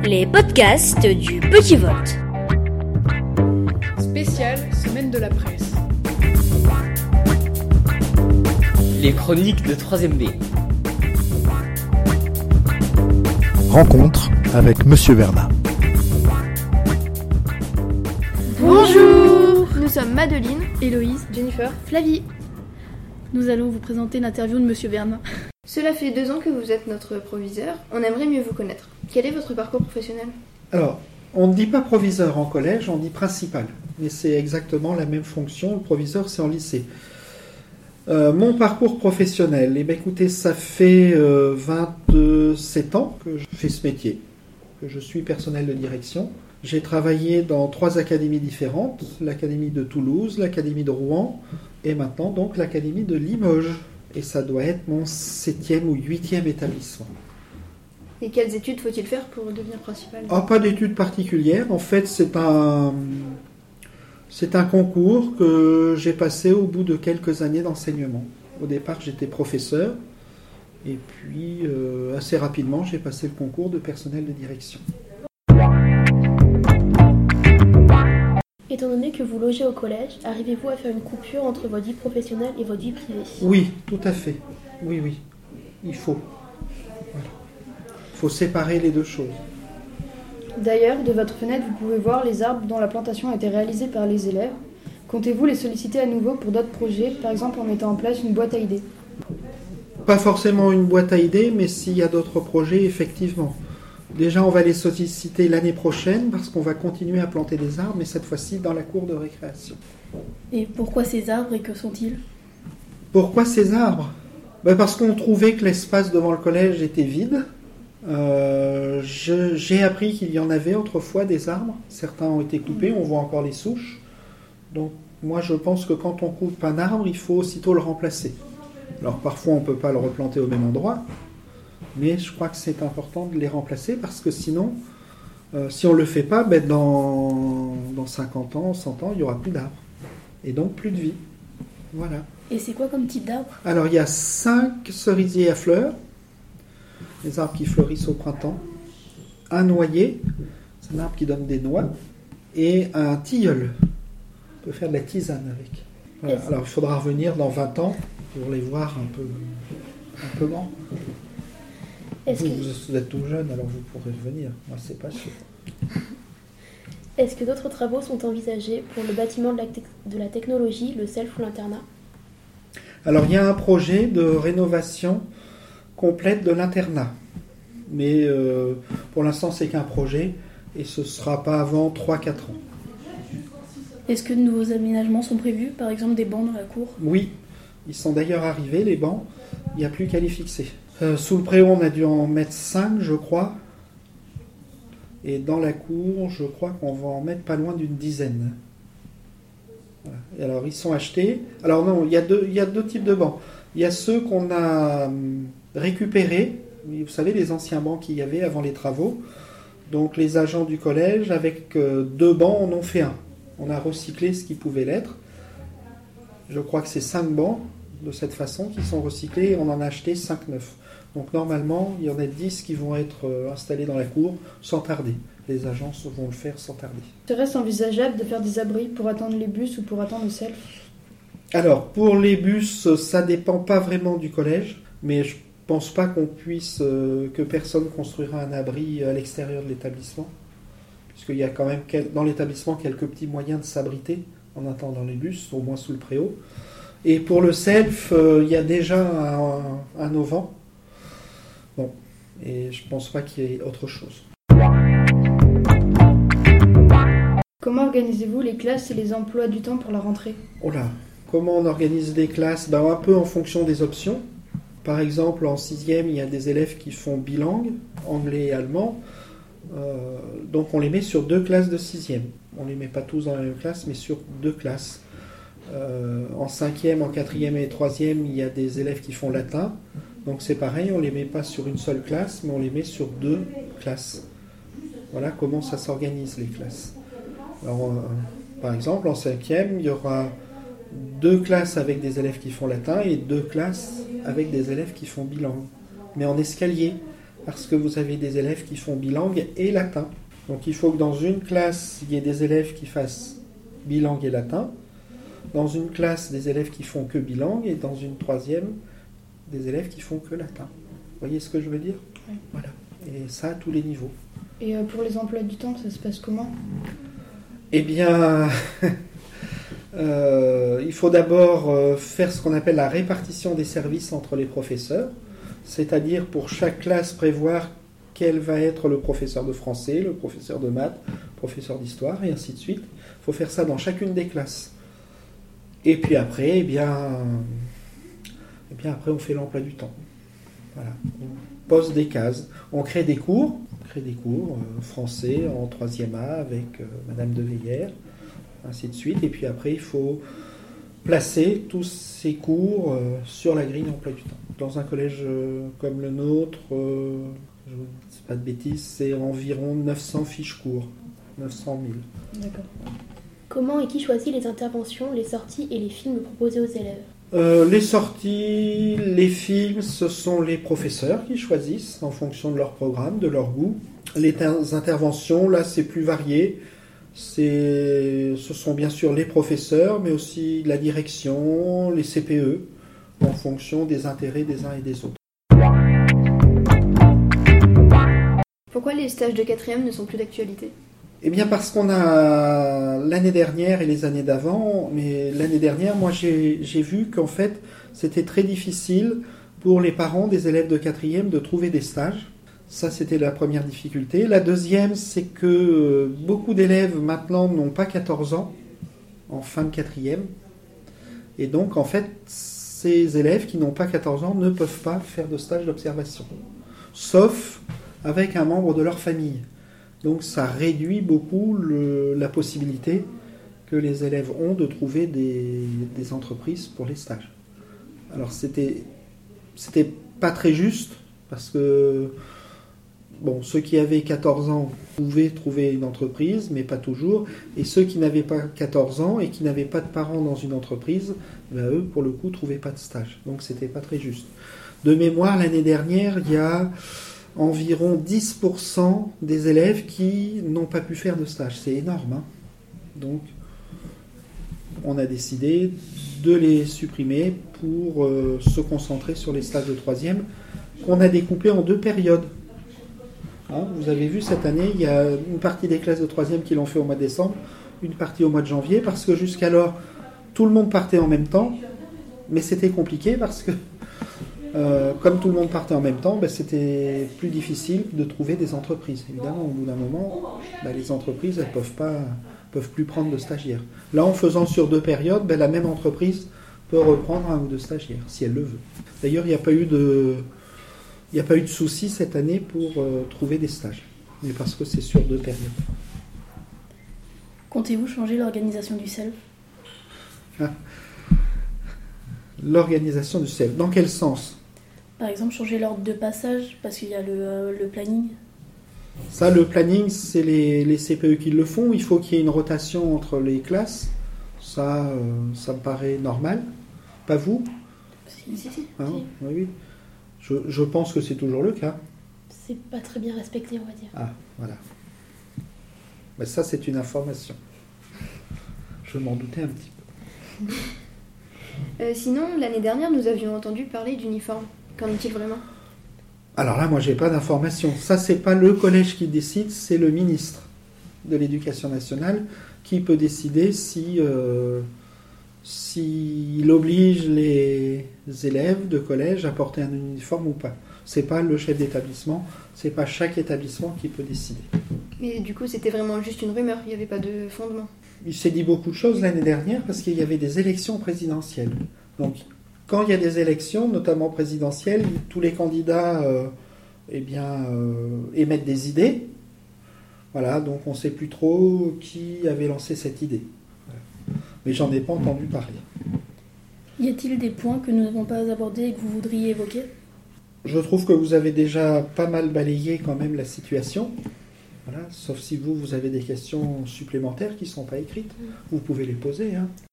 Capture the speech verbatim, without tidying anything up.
Les podcasts du Petit Volt. Spécial Semaine de la Presse. Les chroniques de troisième B. Rencontre avec Monsieur Vernat. Bonjour, nous sommes Madeline, Héloïse, Jennifer, Flavie. Nous allons vous présenter l'interview de Monsieur Vernat. Cela fait deux ans que vous êtes notre proviseur. On aimerait mieux vous connaître. Quel est votre parcours professionnel ? Alors, on ne dit pas proviseur en collège, on dit principal. Mais c'est exactement la même fonction. Le proviseur, c'est en lycée. Euh, mon parcours professionnel, eh bien, écoutez, ça fait euh, vingt-sept ans que je fais ce métier, que je suis personnel de direction. J'ai travaillé dans trois académies différentes, l'académie de Toulouse, l'académie de Rouen et maintenant donc l'académie de Limoges. Et ça doit être mon septième ou huitième établissement. Et quelles études faut-il faire pour devenir principal ? Ah, pas d'études particulières. En fait, c'est un, c'est un concours que j'ai passé au bout de quelques années d'enseignement. Au départ, j'étais professeur. Et puis, euh, assez rapidement, j'ai passé le concours de personnel de direction. Étant donné que vous logez au collège, arrivez-vous à faire une coupure entre votre vie professionnelle et votre vie privée ? Oui, tout à fait. Oui, oui. Il faut. Voilà. Il faut séparer les deux choses. D'ailleurs, de votre fenêtre, vous pouvez voir les arbres dont la plantation a été réalisée par les élèves. Comptez-vous les solliciter à nouveau pour d'autres projets, par exemple en mettant en place une boîte à idées ? Pas forcément une boîte à idées, mais s'il y a d'autres projets, effectivement. Déjà, on va les solliciter l'année prochaine parce qu'on va continuer à planter des arbres, mais cette fois-ci dans la cour de récréation. Et pourquoi ces arbres et que sont-ils ? Pourquoi ces arbres ? Ben parce qu'on trouvait que l'espace devant le collège était vide. Euh, je, j'ai appris qu'il y en avait autrefois des arbres. Certains ont été coupés, on voit encore les souches. Donc moi je pense que quand on coupe un arbre, il faut aussitôt le remplacer. Alors parfois on ne peut pas le replanter au même endroit. Mais je crois que c'est important de les remplacer parce que sinon, euh, si on ne le fait pas, ben dans, dans cinquante ans, cent ans, il n'y aura plus d'arbres. Et donc plus de vie. Voilà. Et c'est quoi comme type d'arbre ? Alors il y a cinq cerisiers à fleurs, les arbres qui fleurissent au printemps, un noyer, c'est un arbre qui donne des noix, et un tilleul. On peut faire de la tisane avec. Voilà. Alors il faudra revenir dans vingt ans pour les voir un peu, un peu grands. Est-ce vous, que... vous êtes tout jeune, alors vous pourrez revenir. Moi, c'est pas sûr. Est-ce que d'autres travaux sont envisagés pour le bâtiment de la, te- de la technologie, le self ou l'internat ? Alors, il y a un projet de rénovation complète de l'internat. Mais euh, pour l'instant, c'est qu'un projet et ce ne sera pas avant trois à quatre ans. Est-ce que de nouveaux aménagements sont prévus, par exemple des bancs dans la cour ? Oui, ils sont d'ailleurs arrivés, les bancs. Il n'y a plus qu'à les fixer. Euh, sous le préau, on a dû en mettre cinq, je crois. Et dans la cour, je crois qu'on va en mettre pas loin d'une dizaine. Voilà. Et alors, ils sont achetés. Alors non, il y a deux, il y a deux types de bancs. Il y a ceux qu'on a hum, récupérés. Vous savez, les anciens bancs qu'il y avait avant les travaux. Donc, les agents du collège, avec euh, deux bancs, en ont fait un. On a recyclé ce qui pouvait l'être. Je crois que c'est cinq bancs de cette façon qui sont recyclés et on en a acheté cinq neufs. Donc normalement, il y en a dix qui vont être installés dans la cour sans tarder. Les agences vont le faire sans tarder. Serait-ce envisageable de faire des abris pour attendre les bus ou pour attendre le self ? Alors, pour les bus, ça dépend pas vraiment du collège, mais je pense pas qu'on puisse, euh, que personne construira un abri à l'extérieur de l'établissement, puisqu'il y a quand même dans l'établissement quelques petits moyens de s'abriter en attendant les bus, au moins sous le préau. Et pour le self, euh, il y a déjà un, un auvent. Bon, et je pense pas qu'il y ait autre chose. Comment organisez-vous les classes et les emplois du temps pour la rentrée ? Oh là, comment on organise les classes ? Ben, un peu en fonction des options. Par exemple, en sixième, il y a des élèves qui font bilingue, anglais et allemand. Euh, donc on les met sur deux classes de sixième. On ne les met pas tous dans la même classe, mais sur deux classes. Euh, en cinquième, en quatrième et troisième, il y a des élèves qui font latin. Donc c'est pareil, on ne les met pas sur une seule classe, mais on les met sur deux classes. Voilà comment ça s'organise, les classes. Alors, euh, par exemple, en cinquième, il y aura deux classes avec des élèves qui font latin et deux classes avec des élèves qui font bilingue. Mais en escalier, parce que vous avez des élèves qui font bilingue et latin. Donc il faut que dans une classe, il y ait des élèves qui fassent bilingue et latin, dans une classe, des élèves qui font que bilingue, et dans une troisième, des élèves qui font que latin. Vous voyez ce que je veux dire ? Oui. Voilà. Et ça à tous les niveaux. Et euh, pour les emplois du temps, ça se passe comment ? Eh bien, euh, il faut d'abord euh, faire ce qu'on appelle la répartition des services entre les professeurs, c'est-à-dire pour chaque classe prévoir quel va être le professeur de français, le professeur de maths, le professeur d'histoire, et ainsi de suite. Il faut faire ça dans chacune des classes. Et puis après, eh bien, eh bien après on fait l'emploi du temps. Voilà. On pose des cases, on crée des cours, on crée des cours euh, français en troisième A avec euh, Madame de Veillère, ainsi de suite. Et puis après, il faut placer tous ces cours euh, sur la grille d'emploi du temps. Dans un collège euh, comme le nôtre, euh, je ne dis pas de bêtises, c'est environ neuf cents fiches cours, neuf cent mille. D'accord. Comment et qui choisit les interventions, les sorties et les films proposés aux élèves ? Euh, les sorties, les films, ce sont les professeurs qui choisissent en fonction de leur programme, de leur goût. Les ter- interventions, là, c'est plus varié. C'est, ce sont bien sûr les professeurs, mais aussi la direction, les C P E, en fonction des intérêts des uns et des autres. Pourquoi les stages de quatrième ne sont plus d'actualité ? Eh bien parce qu'on a l'année dernière et les années d'avant, mais l'année dernière, moi j'ai, j'ai vu qu'en fait c'était très difficile pour les parents des élèves de quatrième de trouver des stages. Ça c'était la première difficulté. La deuxième, c'est que beaucoup d'élèves maintenant n'ont pas quatorze ans en fin de quatrième. Et donc en fait, ces élèves qui n'ont pas quatorze ans ne peuvent pas faire de stage d'observation. Sauf avec un membre de leur famille. Donc ça réduit beaucoup le, la possibilité que les élèves ont de trouver des, des entreprises pour les stages. Alors c'était, c'était pas très juste, parce que bon, ceux qui avaient quatorze ans pouvaient trouver une entreprise, mais pas toujours, et ceux qui n'avaient pas quatorze ans et qui n'avaient pas de parents dans une entreprise, ben eux, pour le coup, trouvaient pas de stage. Donc c'était pas très juste. De mémoire, l'année dernière, il y a environ dix pour cent des élèves qui n'ont pas pu faire de stage. C'est énorme, hein. Donc, on a décidé de les supprimer pour euh, se concentrer sur les stages de troisième qu'on a découpés en deux périodes. Hein, vous avez vu, cette année, il y a une partie des classes de troisième qui l'ont fait au mois de décembre, une partie au mois de janvier, parce que jusqu'alors, tout le monde partait en même temps, mais c'était compliqué parce que Euh, comme tout le monde partait en même temps, ben, c'était plus difficile de trouver des entreprises. Évidemment, au bout d'un moment, ben, les entreprises elles peuvent pas, peuvent plus prendre de stagiaires. Là, en faisant sur deux périodes, ben, la même entreprise peut reprendre un ou deux stagiaires, si elle le veut. D'ailleurs, il n'y a pas eu de, il n'y a pas eu de souci cette année pour euh, trouver des stages, mais parce que c'est sur deux périodes. Comptez-vous changer l'organisation du S E L F ? Ah. L'organisation du S E L F, dans quel sens ? Par exemple, changer l'ordre de passage, parce qu'il y a le, euh, le planning. Ça, le planning, c'est les, les C P E qui le font. Il faut qu'il y ait une rotation entre les classes. Ça, euh, ça me paraît normal. Pas vous ? Si, si, si. Hein ? Si. Oui, oui. Je, je pense que c'est toujours le cas. C'est pas très bien respecté, on va dire. Ah, voilà. Mais ça, c'est une information. Je m'en doutais un petit peu. Euh, sinon, l'année dernière, nous avions entendu parler d'uniforme. Qu'en est-il vraiment ? Alors là, moi, j'ai pas d'informations. Ça, c'est pas le collège qui décide, c'est le ministre de l'Éducation nationale qui peut décider si, euh, s'il oblige les élèves de collège à porter un uniforme ou pas. C'est pas le chef d'établissement, c'est pas chaque établissement qui peut décider. Mais du coup, c'était vraiment juste une rumeur, il n'y avait pas de fondement. Il s'est dit beaucoup de choses l'année dernière parce qu'il y avait des élections présidentielles. Donc, quand il y a des élections, notamment présidentielles, tous les candidats euh, eh bien, euh, émettent des idées. Voilà, donc on ne sait plus trop qui avait lancé cette idée. Voilà. Mais j'en ai pas entendu parler. Y a-t-il des points que nous n'avons pas abordés et que vous voudriez évoquer ? Je trouve que vous avez déjà pas mal balayé quand même la situation. Voilà, sauf si vous, vous avez des questions supplémentaires qui ne sont pas écrites. Vous pouvez les poser, hein.